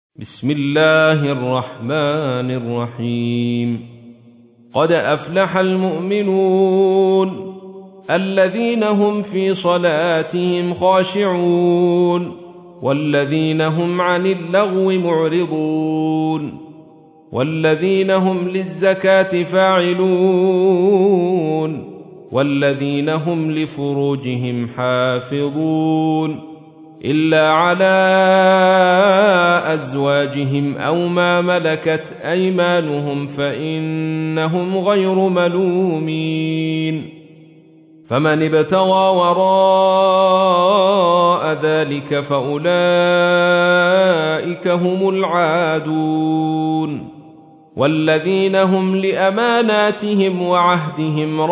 بسم الله الرحمن الرحيم. قد أفلح المؤمنون الذين هم في صلاتهم خاشعون والذين هم عن اللغو معرضون والذين هم للزكاة فاعلون والذين هم لفروجهم حافظون إلا على أزواجهم أو ما ملكت أيمانهم فإنهم غير ملومين. فمن ابتغى وراء ذلك فأولئك هم العادون والذين هم لأماناتهم وعهدهم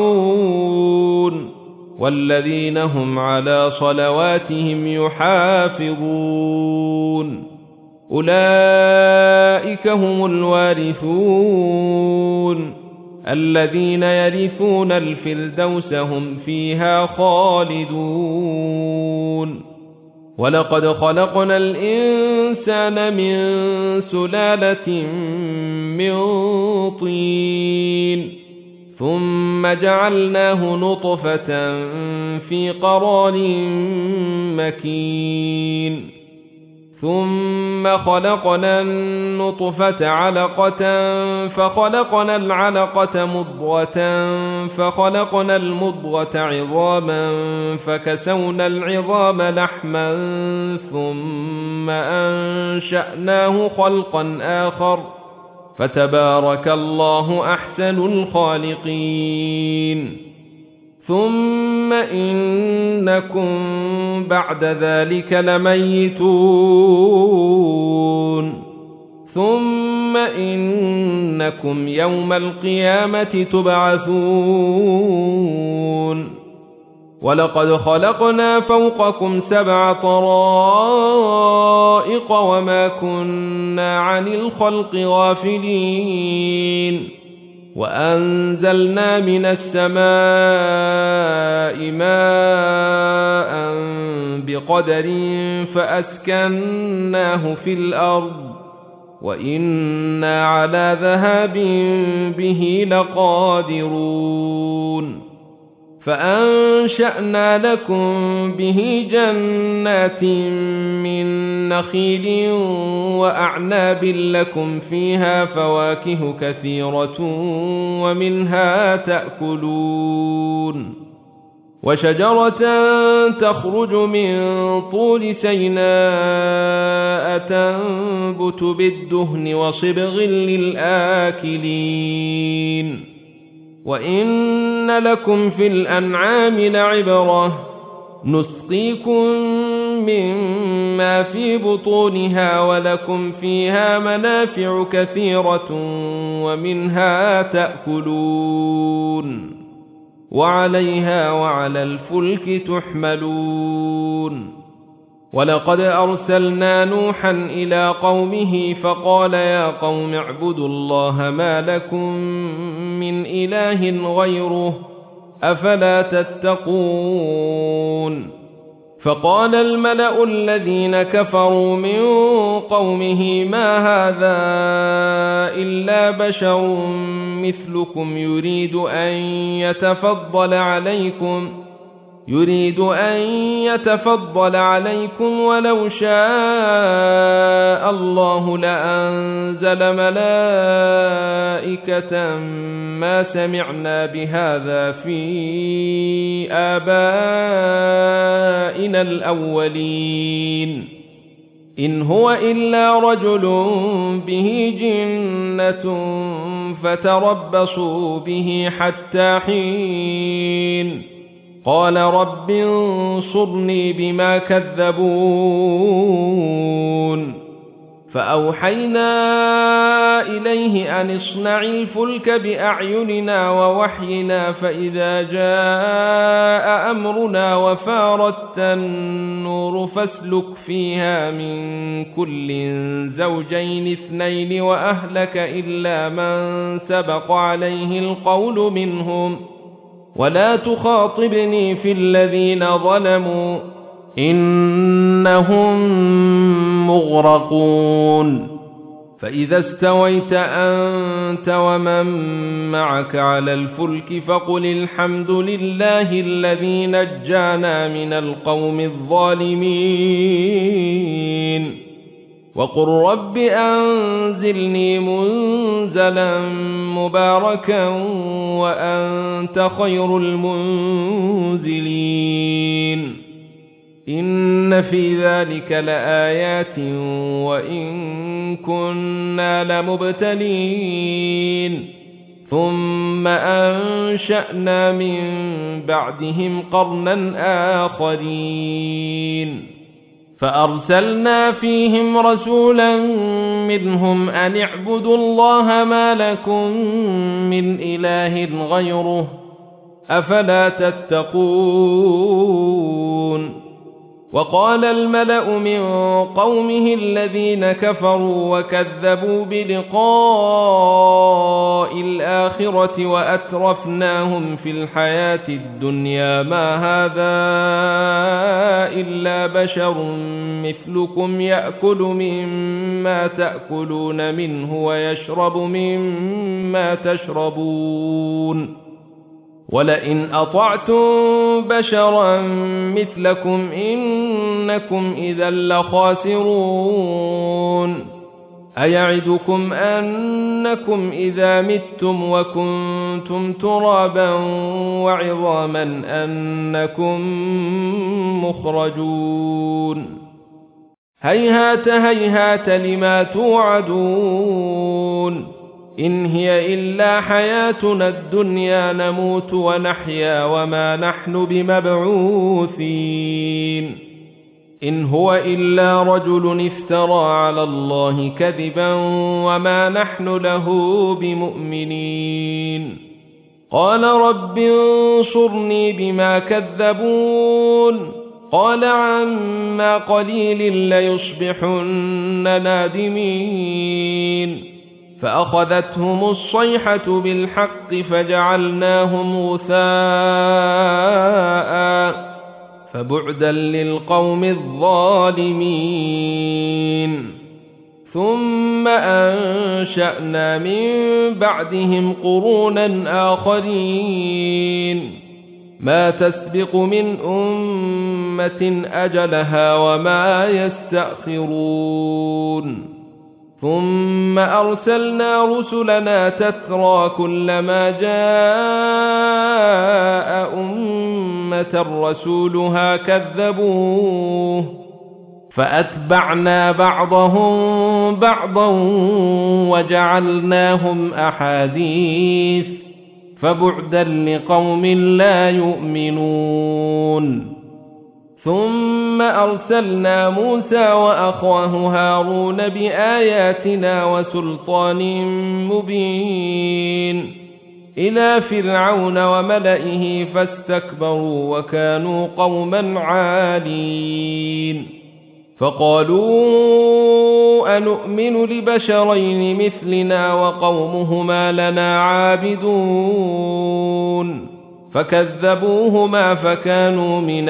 راعون والذين هم على صلواتهم يحافظون أولئك هم الوارثون الذين يرثون الفردوس هم فيها خالدون. ولقد خلقنا الإنسان من سلالة من طين ثم جعلناه نطفة في قرار مكين ثم خلقنا النطفة علقة فخلقنا العلقة مضغة فخلقنا المضغة عظاما فكسونا العظام لحما ثم أنشأناه خلقا آخر فتبارك الله أحسن الخالقين. ثم إنكم بعد ذلك لميتون ثم إنكم يوم القيامة تبعثون. ولقد خلقنا فوقكم 7 طرائق وما كنا عن الخلق غافلين وأنزلنا من السماء ماء بقدر فأسكناه في الأرض وإنا على ذهاب به لقادرون. فأنشأنا لكم به جنات من نخيل وأعناب لكم فيها فواكه كثيرة ومنها تأكلون وشجرة تخرج من طول سيناء تنبت بالدهن وصبغ للآكلين. وإن لكم في الأنعام لعبرة نسقيكم مما في بطونها ولكم فيها منافع كثيرة ومنها تأكلون وعليها وعلى الفلك تحملون. ولقد أرسلنا نوحا إلى قومه فقال يا قوم اعبدوا الله ما لكم من إله غيره أفلا تتقون. فقال الملأ الذين كفروا من قومه ما هذا إلا بشر مثلكم يريد أن يتفضل عليكم ولو شاء الله لأنزل ملائكة ما سمعنا بهذا في آبائنا الأولين إن هو إلا رجل به جنة فتربصوا به حتى حين. قال رب انصرني بما كذبون. فأوحينا إليه أن اصنع الفلك بأعيننا ووحينا فإذا جاء أمرنا وفارت النور فاسلك فيها من كل زوجين 2 وأهلك إلا من سبق عليه القول منهم ولا تخاطبني في الذين ظلموا إنهم مغرقون فإذا استويت أنت ومن معك على الفلك فقل الحمد لله الذي نجانا من القوم الظالمين وقل رب أنزلني منزلا مباركا وأنت خير المنزلين إن في ذلك لآيات وإن كنا لمبتلين ثم أنشأنا من بعدهم قرنا آخرين فأرسلنا فيهم رسولا منهم أن اعبدوا الله ما لكم من إله غيره أفلا تتقون وقال الملأ من قومه الذين كفروا وكذبوا بلقاء الآخرة وأترفناهم في الحياة الدنيا ما هذا إلا بشر مثلكم يأكل مما تأكلون منه ويشرب مما تشربون ولئن أطعتم بشرا مثلكم إنكم إذا لخاسرون أيعدكم أنكم إذا متم وكنتم ترابا وعظاما أنكم مخرجون هيهات هيهات لما توعدون إن هي إلا حياتنا الدنيا نموت ونحيا وما نحن بمبعوثين إن هو إلا رجل افترى على الله كذبا وما نحن له بمؤمنين قال رب انصرني بما كذبون قال عما قليل ليصبحن نادمين فأخذتهم الصيحة بالحق فجعلناهم غثاء فبعدا للقوم الظالمين ثم أنشأنا من بعدهم قرونا آخرين ما تسبق من أمة أجلها وما يستأخرون ثم أرسلنا رسلنا تترى كلما جاء أمة رسولها كذبوه فأتبعنا بعضهم بعضا وجعلناهم أحاديث فبعدا لقوم لا يؤمنون ثم أرسلنا موسى وأخاه هارون بآياتنا وسلطان مبين إلى فرعون وملئه فاستكبروا وكانوا قوما عالين فقالوا أنؤمن لبشرين مثلنا وقومهما لنا عابدون فكذبوهما فكانوا من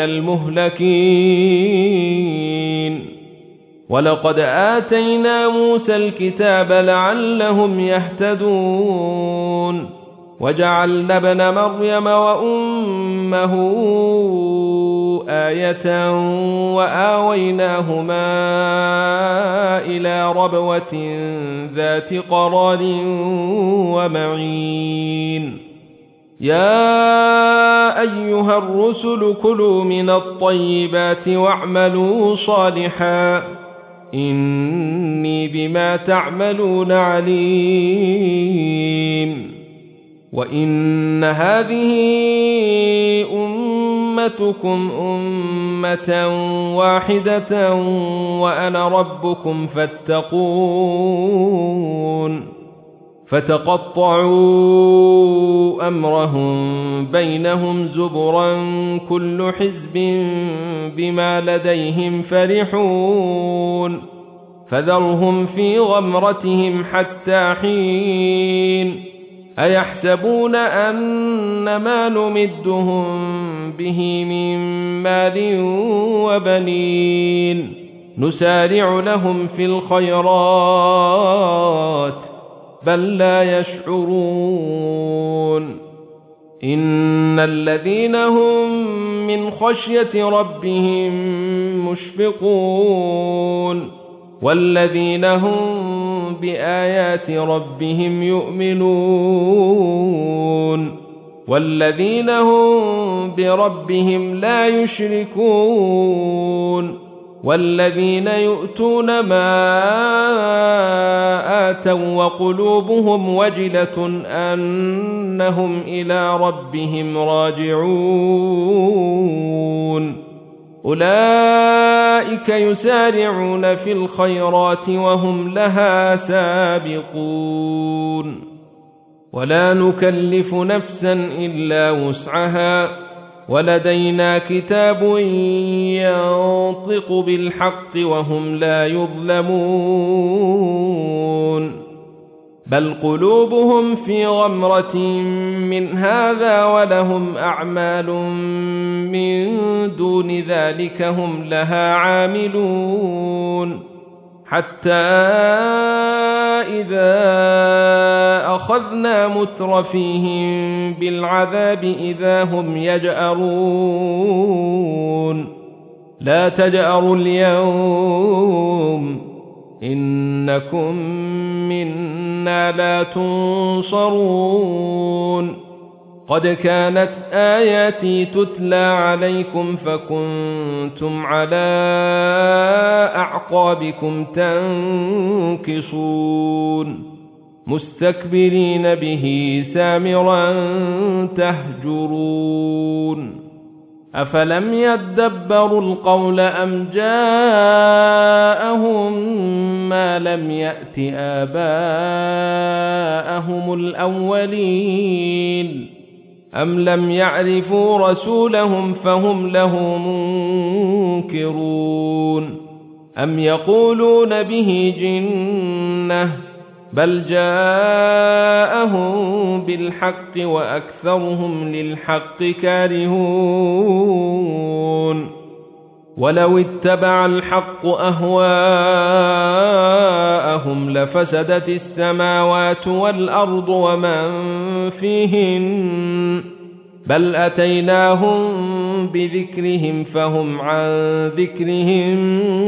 المهلكين ولقد آتينا موسى الكتاب لعلهم يهتدون وجعلنا ابن مريم وأمه آية وآويناهما إلى ربوة ذات قرار ومعين يا أيها الرسل كلوا من الطيبات واعملوا صالحا إني بما تعملون عليم وإن هذه أمتكم أمة واحدة وأنا ربكم فاتقون فتقطعوا أمرهم بينهم زبرا كل حزب بما لديهم فرحون فذرهم في غمرتهم حتى حين أيحسبون أن ما نمدهم به من مال وبنين نسارع لهم في الخيرات بل لا يشعرون إن الذين هم من خشية ربهم مشفقون والذين هم بآيات ربهم يؤمنون والذين هم بربهم لا يشركون والذين يؤتون ما آتوا وقلوبهم وجلة أنهم إلى ربهم راجعون أولئك يسارعون في الخيرات وهم لها سابقون ولا نكلف نفسا إلا وسعها ولدينا كتاب ينطق بالحق وهم لا يظلمون بل قلوبهم في غمرة من هذا ولهم أعمال من دون ذلك هم لها عاملون حتى إذا أخذنا مترفيهم بالعذاب إذا هم يجأرون لا تجأروا اليوم إنكم منا لا تنصرون قد كانت آياتي تتلى عليكم فكنتم على أعقابكم تنكصون مستكبرين به سامرا تهجرون أفلم يدبروا القول أم جاءهم ما لم يأت آباءهم الأولين أم لم يعرفوا رسولهم فهم له منكرون أم يقولون به جنة بل جاءهم بالحق وأكثرهم للحق كارهون ولو اتبع الحق أهواءهم لفسدت السماوات والأرض ومن فيهن بل أتيناهم بذكرهم فهم عن ذكرهم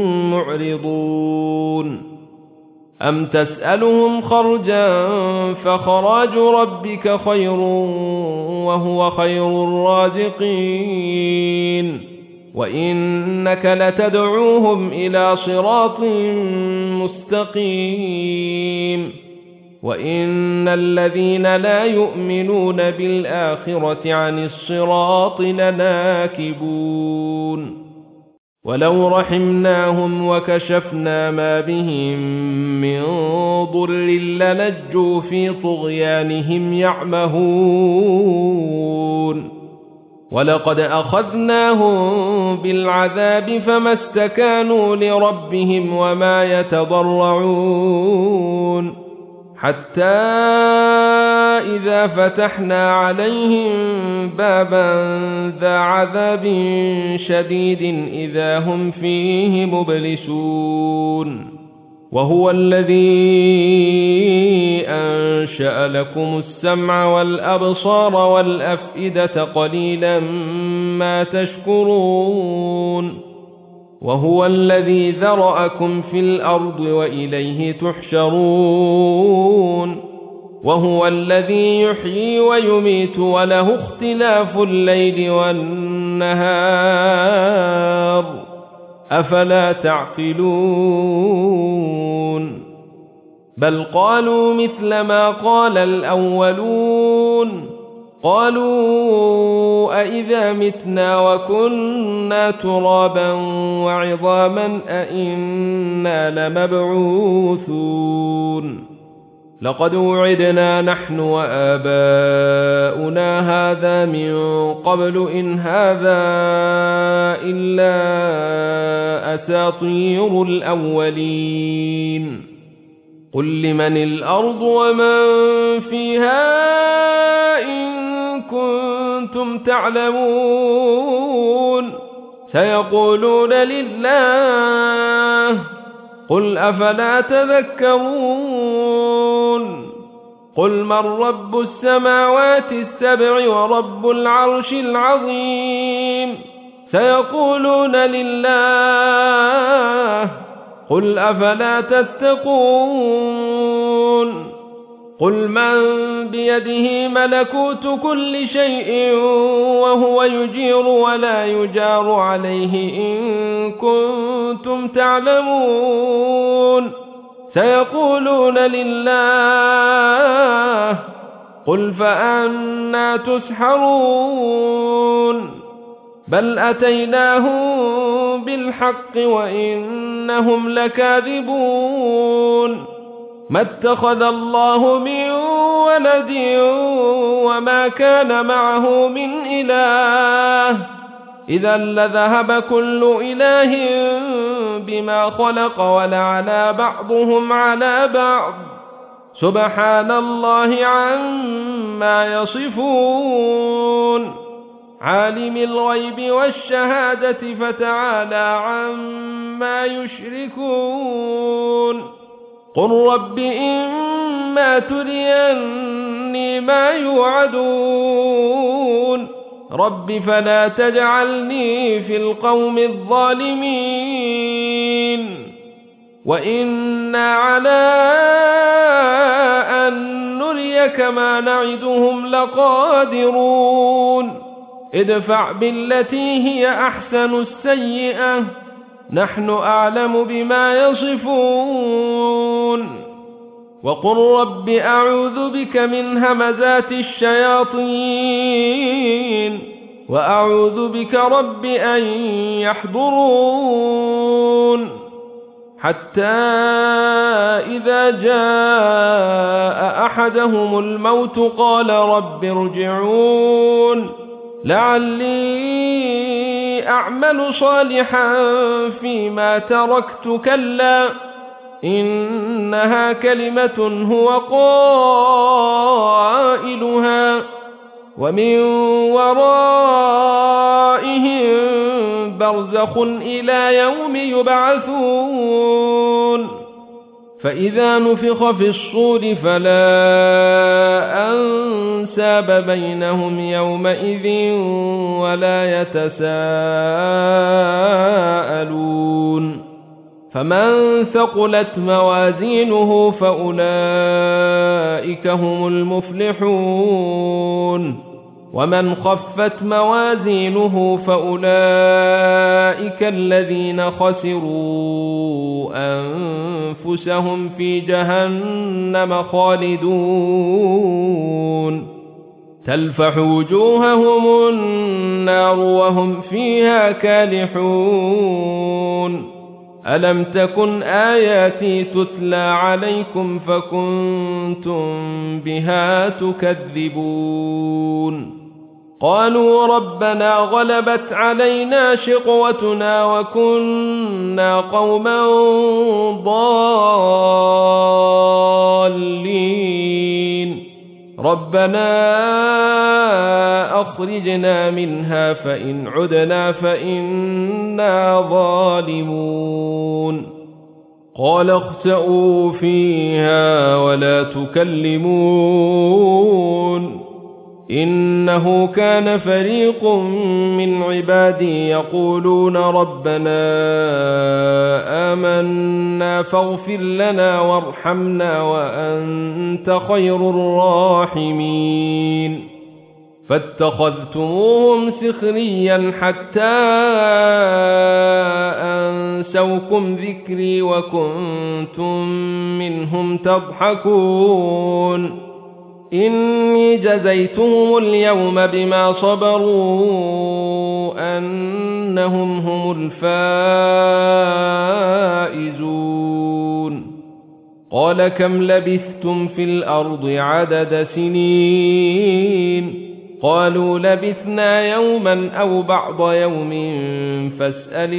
معرضون أم تسألهم خرجا فخراج ربك خير وهو خير الرازقين وإنك لتدعوهم إلى صراط مستقيم وإن الذين لا يؤمنون بالآخرة عن الصراط لناكبون ولو رحمناهم وكشفنا ما بهم من ضر للجوا في طغيانهم يعمهون ولقد أخذناهم بالعذاب فما استكانوا لربهم وما يتضرعون حتى إذا فتحنا عليهم بابا ذا عذاب شديد إذا هم فيه مبلسون وهو الذي أنشأ لكم السمع والأبصار والأفئدة قليلا ما تشكرون وهو الذي ذرأكم في الأرض وإليه تحشرون وهو الذي يحيي ويميت وله اختلاف الليل والنهار أفلا تعقلون بل قالوا مثل ما قال الأولون قالوا أئذا متنا وكنا ترابا وعظاما أئنا لمبعوثون لقد وعدنا نحن وآباؤنا هذا من قبل إن هذا إلا أساطير الأولين قل لمن الأرض ومن فيها إن كنتم تعلمون سيقولون لله قل أفلا تذكرون قل من رب السماوات السبع ورب العرش العظيم سيقولون لله قل أفلا تتقون قل من بيده ملكوت كل شيء وهو يجير ولا يجار عليه إن كنتم تعلمون سيقولون لله قل فأنى تسحرون بل أتيناهم بالحق وإنهم لكاذبون ما اتخذ الله من ولد وما كان معه من إله إذا لذهب كل إله بما خلق ولعلى بعضهم على بعض سبحان الله عما يصفون عالم الغيب والشهادة فتعالى عما يشركون قل رب إما تريني ما يوعدون رب فلا تجعلني في القوم الظالمين وإنا على أن نريك ما نعدهم لقادرون ادفع بالتي هي أحسن السيئة نحن أعلم بما يصفون وقل رب أعوذ بك من همزات الشياطين وأعوذ بك رب أن يحضرون حتى إذا جاء أحدهم الموت قال رب ارجعون لعلي أعمل صالحا فيما تركت كلا إنها كلمة هو قائلها ومن ورائهم برزخ إلى يوم يبعثون فإذا نفخ في الصور فلا أنساب بينهم يومئذ ولا يتساءلون فمن ثقلت موازينه فأولئك هم المفلحون ومن خفت موازينه فأولئك الذين خسروا أنفسهم في جهنم خالدون تلفح وجوههم النار وهم فيها كالحون ألم تكن آياتي تتلى عليكم فكنتم بها تكذبون قالوا ربنا غلبت علينا شقوتنا وكنا قوما ضالين ربنا أخرجنا منها فإن عدنا فإنا ظالمون قال اخسئوا فيها ولا تكلمون إنه كان فريق من عبادي يقولون ربنا آمنا فاغفر لنا وارحمنا وأنت خير الراحمين فاتخذتموهم سخريا حتى أنسوكم ذكري وكنتم منهم تضحكون إني جزيتهم اليوم بما صبروا أنهم هم الفائزون قال كم لبثتم في الأرض عدد سنين قالوا لبثنا يوما أو بعض يوم فاسأل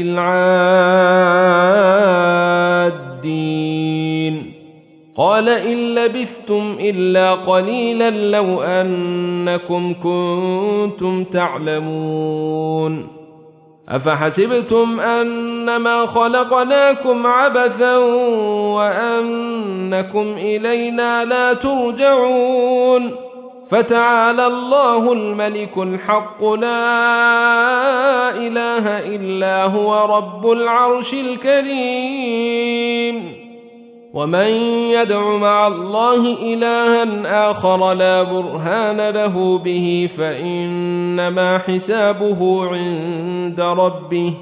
العادين قال إن لبثتم إلا قليلا لو أنكم كنتم تعلمون أفحسبتم أنما خلقناكم عبثا وأنكم إلينا لا ترجعون فتعالى الله الملك الحق لا إله إلا هو رب العرش الكريم ومن يدع مع الله إلها آخر لا برهان له به فإنما حسابه عند ربه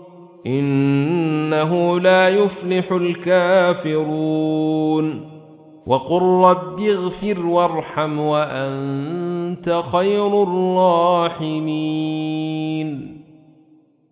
إنه لا يفلح الكافرون وقل رب اغفر وارحم وأنت خير الراحمين